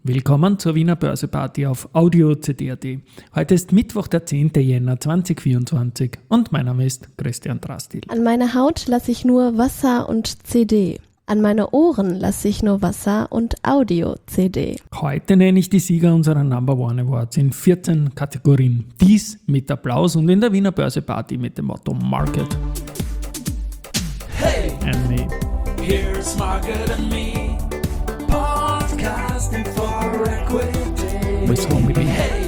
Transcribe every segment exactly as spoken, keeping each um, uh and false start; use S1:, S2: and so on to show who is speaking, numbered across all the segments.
S1: Willkommen zur Wiener Börseparty auf Audio C D punkt A T. Heute ist Mittwoch, der zehnten Jänner zweitausendvierundzwanzig und mein Name ist Christian Drastil.
S2: An meine Haut lasse ich nur Wasser und C D. An meine Ohren lasse ich nur Wasser und Audio-C D.
S1: Heute nenne ich die Sieger unserer Number One Awards in vierzehn Kategorien. Dies mit Applaus und in der Wiener Börseparty mit dem Motto Market.
S3: Hey,
S1: And me.
S3: here's Market and Me, podcasting for equity.
S1: With Homily.
S3: Hey,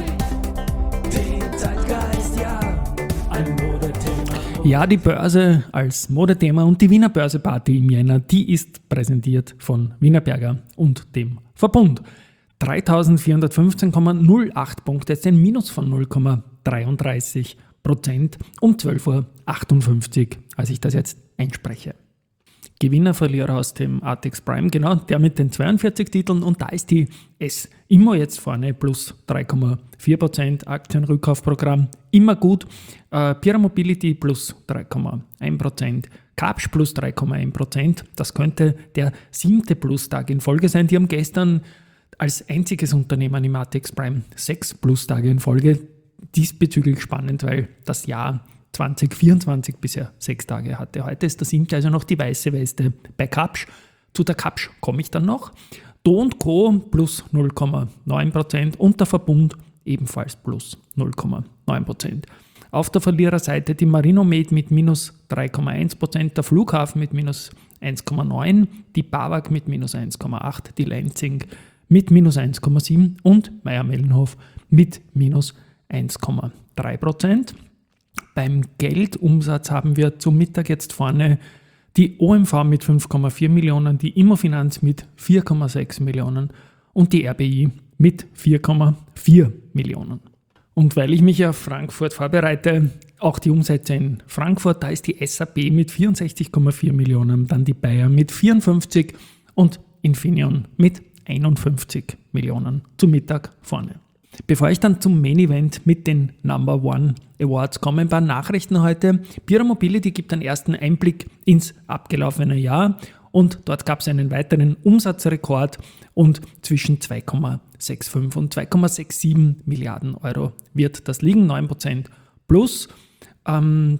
S3: den Zeitgeist, ja, ein Modethema.
S1: Ja, die Börse als Modethema und die Wiener Börseparty im Jänner, die ist präsentiert von Wienerberger und dem Verbund. dreitausendvierhundertfünfzehn Komma null acht Punkte, jetzt ein Minus von null Komma dreiunddreißig Prozent um zwölf Uhr achtundfünfzig, als ich das jetzt einspreche. Gewinner, Verlierer aus dem A T X Prime, genau, der mit den zweiundvierzig Titeln, und da ist die S immer jetzt vorne, plus drei Komma vier Prozent, Aktienrückkaufprogramm, immer gut, äh, Pira Mobility plus drei Komma eins Prozent, Kapsch plus drei Komma eins Prozent, das könnte der siebte Plus-Tag in Folge sein. Die haben gestern als einziges Unternehmen im A T X Prime sechs Plus-Tage in Folge, diesbezüglich spannend, weil das Jahr zweitausendvierundzwanzig bisher sechs Tage hatte. Heute ist der siebte, also noch die weiße Weste bei Kapsch. Zu der Kapsch komme ich dann noch. Do und Co. plus null Komma neun Prozent und der Verbund ebenfalls plus null Komma neun Prozent. Auf der Verliererseite die Marinomed mit minus drei Komma eins Prozent, der Flughafen mit minus eins Komma neun, die BAWAG mit minus eins Komma acht, die Lenzing mit minus eins Komma sieben und Mayr-Melnhof mit minus eins Komma drei Prozent. Beim Geldumsatz haben wir zum Mittag jetzt vorne die O M V mit fünf Komma vier Millionen, die Immofinanz mit vier Komma sechs Millionen und die R B I mit vier Komma vier Millionen. Und weil ich mich auf Frankfurt vorbereite, auch die Umsätze in Frankfurt, da ist die S A P mit vierundsechzig Komma vier Millionen, dann die Bayer mit vierundfünfzig und Infineon mit einundfünfzig Millionen zum Mittag vorne. Bevor ich dann zum Main Event mit den Number One Awards komme, ein paar Nachrichten heute. Pira Mobility gibt einen ersten Einblick ins abgelaufene Jahr und dort gab es einen weiteren Umsatzrekord und zwischen zwei Komma fünfundsechzig und zwei Komma siebenundsechzig Milliarden Euro wird das liegen, neun Prozent plus ähm,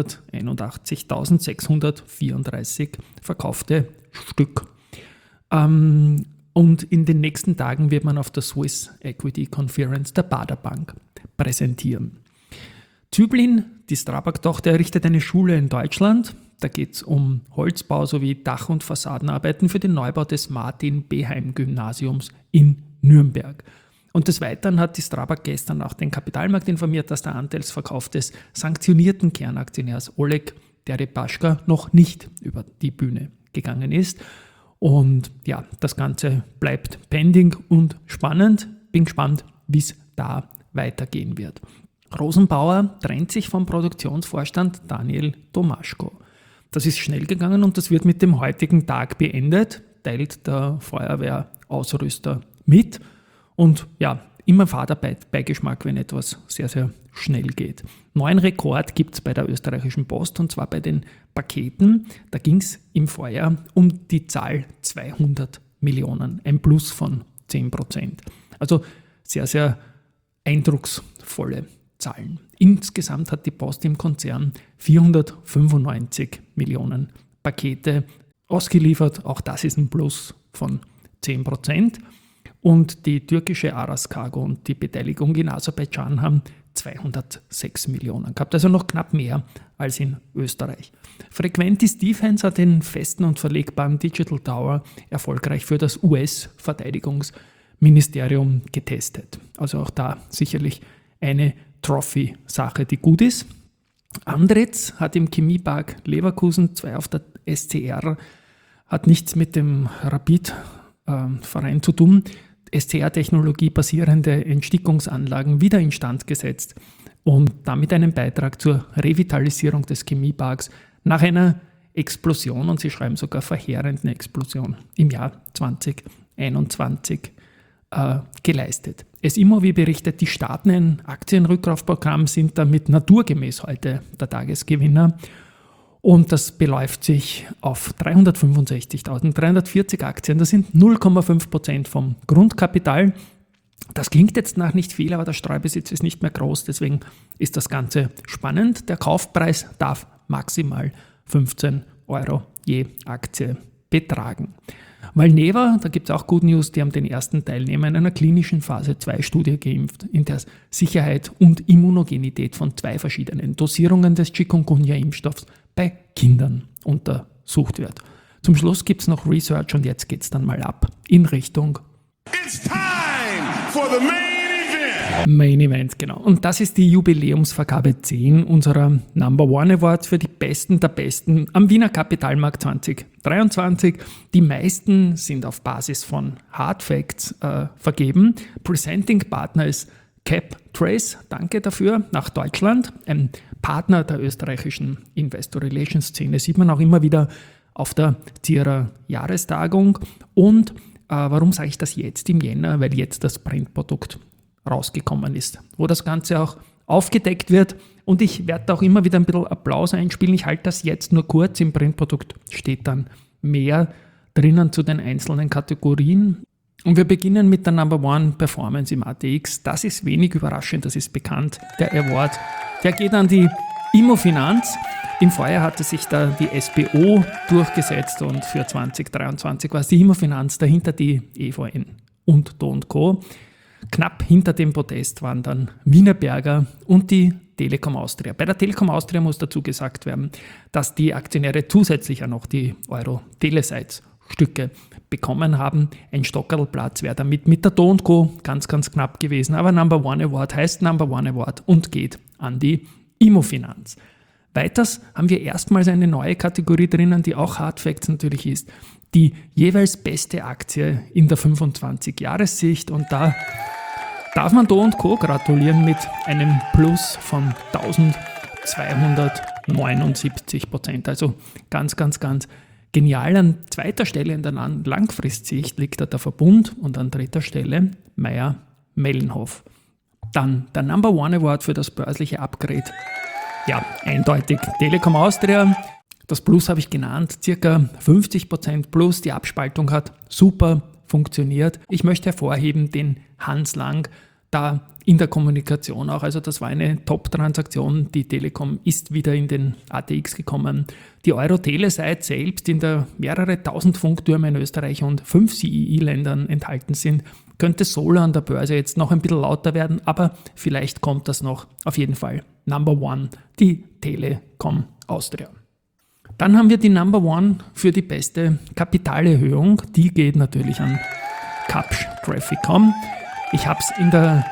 S1: dreihunderteinundachtzigtausendsechshundertvierunddreißig verkaufte Stück. Ähm, Und in den nächsten Tagen wird man auf der Swiss Equity Conference der Baader Bank präsentieren. Züblin, die Strabag-Tochter, errichtet eine Schule in Deutschland. Da geht es um Holzbau sowie Dach- und Fassadenarbeiten für den Neubau des Martin-Beheim-Gymnasiums in Nürnberg. Und des Weiteren hat die Strabag gestern auch den Kapitalmarkt informiert, dass der Anteilsverkauf des sanktionierten Kernaktionärs Oleg Deripaschka noch nicht über die Bühne gegangen ist. Und ja, das Ganze bleibt pending und spannend. Bin gespannt, wie es da weitergehen wird. Rosenbauer trennt sich vom Produktionsvorstand Daniel Tomaschko. Das ist schnell gegangen und das wird mit dem heutigen Tag beendet, teilt der Feuerwehrausrüster mit. Und ja, immer Faderbeigeschmack, wenn etwas sehr, sehr schnell geht. Neuen Rekord gibt es bei der österreichischen Post, und zwar bei den Paketen. Da ging es im Vorjahr um die Zahl zweihundert Millionen, ein Plus von zehn Prozent. Also sehr, sehr eindrucksvolle Zahlen. Insgesamt hat die Post im Konzern vierhundertfünfundneunzig Millionen Pakete ausgeliefert. Auch das ist ein Plus von zehn Prozent. Und die türkische Aras Kargo und die Beteiligung in Aserbaidschan haben zweihundertsechs Millionen gehabt, also noch knapp mehr als in Österreich. Frequentis Defense hat den festen und verlegbaren Digital Tower erfolgreich für das U S-Verteidigungsministerium getestet. Also auch da sicherlich eine Trophy-Sache, die gut ist. Andritz hat im Chemiepark Leverkusen zwei auf der S C R, hat nichts mit dem Rapid-Verein äh, zu tun. S C R-Technologie basierende Entstickungsanlagen wieder instand gesetzt und damit einen Beitrag zur Revitalisierung des Chemieparks nach einer Explosion, und sie schreiben sogar verheerenden Explosion, im Jahr zweitausendeinundzwanzig äh, geleistet. Es immer, wie berichtet, die Staaten ein Aktienrückkaufprogramm sind damit naturgemäß heute der Tagesgewinner. Und das beläuft sich auf dreihundertfünfundsechzigtausenddreihundertvierzig Aktien. Das sind null Komma fünf Prozent vom Grundkapital. Das klingt jetzt nach nicht viel, aber der Streubesitz ist nicht mehr groß. Deswegen ist das Ganze spannend. Der Kaufpreis darf maximal fünfzehn Euro je Aktie betragen. Valneva, da gibt es auch Good News, die haben den ersten Teilnehmer in einer klinischen Phase zwei Studie geimpft, in der Sicherheit und Immunogenität von zwei verschiedenen Dosierungen des Chikungunya-Impfstoffs bei Kindern untersucht wird. Zum Schluss gibt es noch Research und jetzt geht es dann mal ab in Richtung
S4: It's time for the main event.
S1: Main Event, genau. Und das ist die Jubiläumsvergabe zehn unserer Number One Awards für die Besten der Besten am Wiener Kapitalmarkt zwanzig dreiundzwanzig. Die meisten sind auf Basis von Hard Facts äh, vergeben. Presenting Partner ist CapTrace, danke dafür, nach Deutschland. Ein Partner der österreichischen Investor Relations Szene, sieht man auch immer wieder auf der Zierer Jahrestagung. Und äh, warum sage ich das jetzt im Jänner? Weil jetzt das Printprodukt rausgekommen ist, wo das Ganze auch aufgedeckt wird. Und ich werde auch immer wieder ein bisschen Applaus einspielen. Ich halte das jetzt nur kurz. Im Printprodukt steht dann mehr drinnen zu den einzelnen Kategorien. Und wir beginnen mit der Number One Performance im A T X. Das ist wenig überraschend, das ist bekannt. Der Award, der geht an die Immofinanz. Im Vorjahr hatte sich da die S B O durchgesetzt und für zwanzig dreiundzwanzig war es die Immofinanz, dahinter die E V N und Do und Co. Knapp hinter dem Podest waren dann Wienerberger und die Telekom Austria. Bei der Telekom Austria muss dazu gesagt werden, dass die Aktionäre zusätzlich ja noch die Euro-Telesites-Stücke bekommen haben. Ein Stockerlplatz wäre damit mit der Do und Co. ganz, ganz knapp gewesen. Aber Number One Award heißt Number One Award und geht an die Immofinanz. Weiters haben wir erstmals eine neue Kategorie drinnen, die auch Hard Facts natürlich ist. Die jeweils beste Aktie in der fünfundzwanzig-Jahressicht. Und da darf man Do und Co. gratulieren mit einem Plus von eintausendzweihundertneunundsiebzig Prozent. Also ganz, ganz, ganz genial. An zweiter Stelle in der Langfristsicht liegt da der Verbund und an dritter Stelle Mayr-Melnhof. Dann der Number One Award für das börsliche Upgrade. Ja, eindeutig Telekom Austria. Das Plus habe ich genannt, circa fünfzig Prozent plus. Die Abspaltung hat super funktioniert. Ich möchte hervorheben den Hans Lang da in der Kommunikation auch. Also das war eine Top-Transaktion. Die Telekom ist wieder in den A T X gekommen. Die Euro-Telesites selbst, in der mehrere tausend Funktürme in Österreich und fünf C E E-Ländern enthalten sind, könnte Solo an der Börse jetzt noch ein bisschen lauter werden, aber vielleicht kommt das noch. Auf jeden Fall Number One, die Telekom Austria. Dann haben wir die Number One für die beste Kapitalerhöhung. Die geht natürlich an Kapsch Traffic Punkt com. Ich habe es in der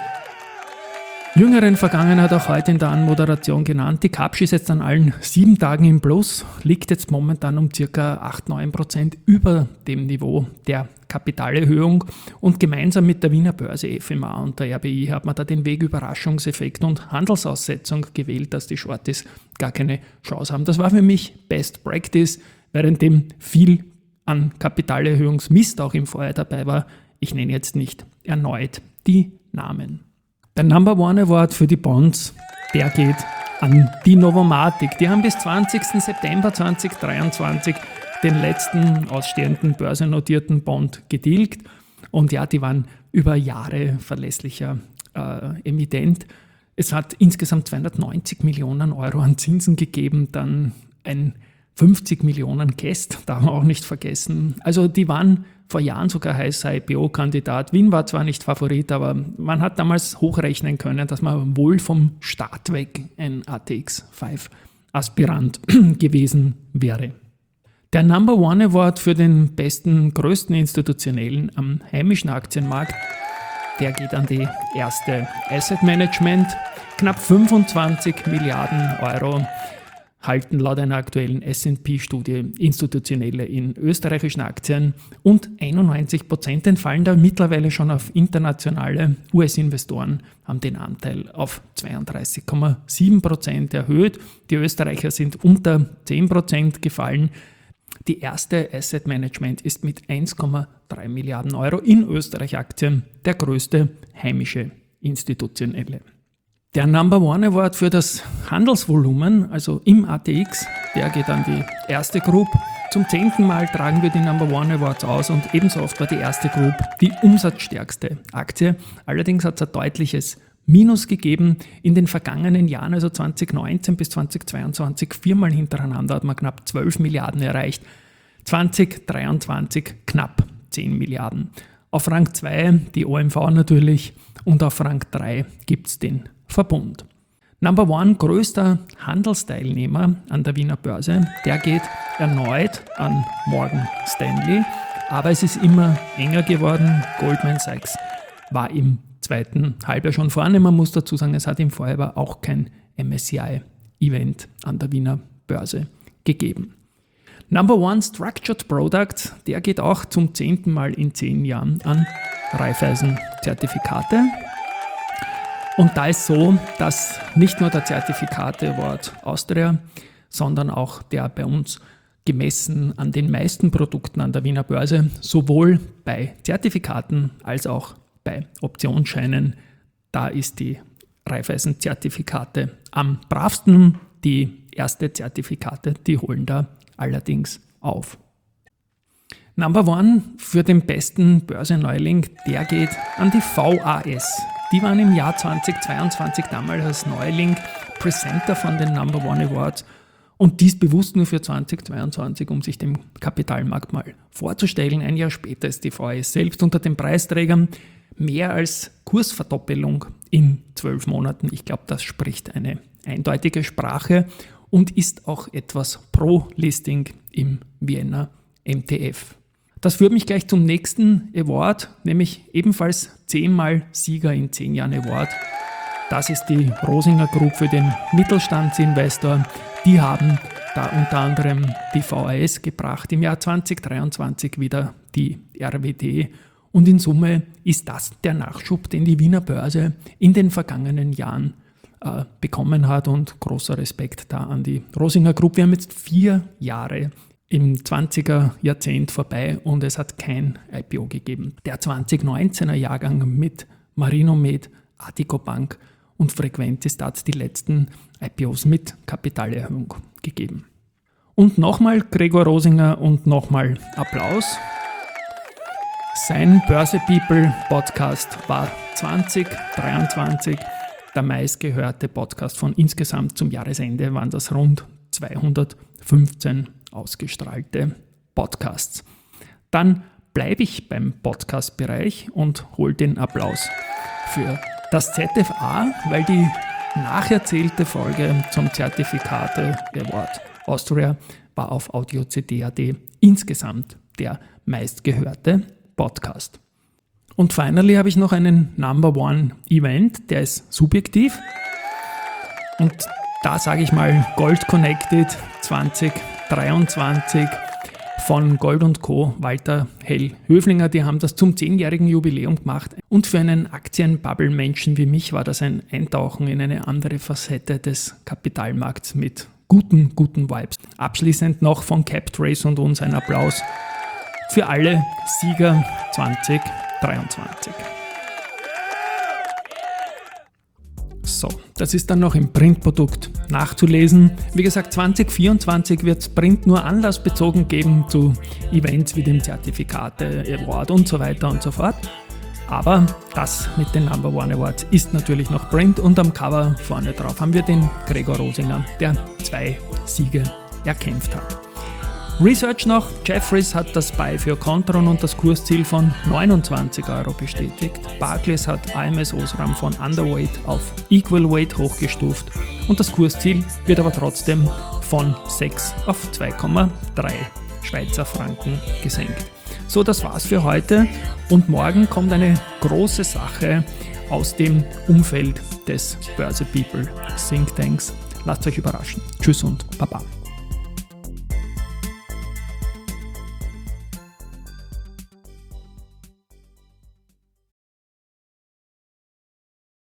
S1: jüngeren Vergangenheit auch heute in der Anmoderation genannt. Die Kapsch ist jetzt an allen sieben Tagen im Plus, liegt jetzt momentan um ca. acht bis neun Prozent über dem Niveau der Kapitalerhöhung. Und gemeinsam mit der Wiener Börse F M A und der R B I hat man da den Weg Überraschungseffekt und Handelsaussetzung gewählt, dass die Shorties gar keine Chance haben. Das war für mich Best Practice, währenddem viel an Kapitalerhöhungsmist auch im Vorjahr dabei war. Ich nenne jetzt nicht erneut die Namen. Der Number One Award für die Bonds, der geht an die Novomatic. Die haben bis zwanzigsten September zweitausenddreiundzwanzig den letzten ausstehenden börsennotierten Bond getilgt. Und ja, die waren über Jahre verlässlicher äh, Emittent. Es hat insgesamt zweihundertneunzig Millionen Euro an Zinsen gegeben, dann ein fünfzig Millionen Guest, darf man auch nicht vergessen. Also die waren vor Jahren sogar heißer I P O-Kandidat. Wien war zwar nicht Favorit, aber man hat damals hochrechnen können, dass man wohl vom Start weg ein A T X fünf Aspirant gewesen wäre. Der Number One Award für den besten, größten Institutionellen am heimischen Aktienmarkt, der geht an die erste Asset Management. Knapp fünfundzwanzig Milliarden Euro halten laut einer aktuellen S und P-Studie Institutionelle in österreichischen Aktien und einundneunzig Prozent entfallen da mittlerweile schon auf internationale U S-Investoren, haben den Anteil auf zweiunddreißig Komma sieben Prozent erhöht. Die Österreicher sind unter zehn Prozent gefallen. Die erste Asset Management ist mit eins Komma drei Milliarden Euro in Österreich Aktien der größte heimische Institutionelle. Der Number One Award für das Handelsvolumen, also im A T X, der geht an die erste Group. Zum zehnten Mal tragen wir die Number One Awards aus und ebenso oft war die erste Group die umsatzstärkste Aktie. Allerdings hat es ein deutliches Minus gegeben in den vergangenen Jahren, also zwanzig neunzehn bis zwanzig zweiundzwanzig, viermal hintereinander hat man knapp zwölf Milliarden erreicht, zwanzig dreiundzwanzig knapp zehn Milliarden. Auf Rang zwei die O M V natürlich und auf Rang drei gibt es den Verbund. Number One, größter Handelsteilnehmer an der Wiener Börse, der geht erneut an Morgan Stanley, aber es ist immer enger geworden. Goldman Sachs war im zweiten Halbjahr schon vorne. Man muss dazu sagen, es hat im Vorjahr auch kein M S C I-Event an der Wiener Börse gegeben. Number One Structured Product, der geht auch zum zehnten Mal in zehn Jahren an Raiffeisen-Zertifikate. Und da ist so, dass nicht nur der Zertifikate Award Austria, sondern auch der bei uns gemessen an den meisten Produkten an der Wiener Börse, sowohl bei Zertifikaten als auch bei Optionsscheinen, da ist die Raiffeisen-Zertifikate am bravsten. Die erste Zertifikate, die holen da allerdings auf. Number One für den besten Börseneuling, der geht an die V A S. Die waren im Jahr zweitausendzweiundzwanzig damals als Neuling Presenter von den Number One Awards und dies bewusst nur für zweitausendzweiundzwanzig, um sich dem Kapitalmarkt mal vorzustellen. Ein Jahr später ist die V A S selbst unter den Preisträgern. Mehr als Kursverdoppelung in zwölf Monaten. Ich glaube, das spricht eine eindeutige Sprache und ist auch etwas pro Listing im Vienna M T F. Das führt mich gleich zum nächsten Award, nämlich ebenfalls zehnmal Sieger in zehn Jahren Award. Das ist die Rosinger Group für den Mittelstandsinvestor. Die haben da unter anderem die V A S gebracht, im Jahr zweitausenddreiundzwanzig wieder die R W D. Und in Summe ist das der Nachschub, den die Wiener Börse in den vergangenen Jahren äh, bekommen hat. Und großer Respekt da an die Rosinger Group. Wir haben jetzt vier Jahre im zwanziger Jahrzehnt vorbei und es hat kein I P O gegeben. Der zwanzig neunzehner Jahrgang mit Marinomed, Attico Bank und Frequentis hat die letzten I P Os mit Kapitalerhöhung gegeben. Und nochmal Gregor Rosinger und nochmal Applaus. Sein Börse People Podcast war zwanzig dreiundzwanzig der meistgehörte Podcast von insgesamt zum Jahresende waren das rund zweihundertfünfzehn ausgestrahlte Podcasts. Dann bleibe ich beim Podcast-Bereich und hole den Applaus für das Z F A, weil die nacherzählte Folge zum Zertifikate Award Austria war auf audio c d punkt a t insgesamt der meistgehörte Podcast. Und finally habe ich noch einen Number One Event, der ist subjektiv. Und da sage ich mal Gold Connected zwanzig dreiundzwanzig von Gold und Co. Walter Hell-Höflinger, die haben das zum zehnjährigen Jubiläum gemacht. Und für einen Aktienbubble-Menschen wie mich war das ein Eintauchen in eine andere Facette des Kapitalmarkts mit guten, guten Vibes. Abschließend noch von CapTrace und uns ein Applaus für alle Sieger zwanzig dreiundzwanzig. So, das ist dann noch im Printprodukt nachzulesen. Wie gesagt, zwanzig vierundzwanzig wird es Print nur anlassbezogen geben zu Events wie dem Zertifikate Award und so weiter und so fort. Aber das mit den Number One Awards ist natürlich noch Print und am Cover vorne drauf haben wir den Gregor Rosinger, der zwei Siege erkämpft hat. Research noch, Jefferies hat das Buy für Contron und das Kursziel von neunundzwanzig Euro bestätigt. Barclays hat A M S Osram von Underweight auf Equal Weight hochgestuft und das Kursziel wird aber trotzdem von sechs auf zwei Komma drei Schweizer Franken gesenkt. So, das war's für heute und morgen kommt eine große Sache aus dem Umfeld des Börse People Think Tanks. Lasst euch überraschen. Tschüss und Baba.